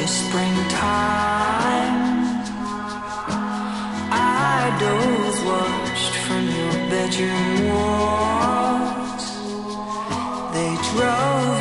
springtime. Idols watched from your bedroom walls. They drove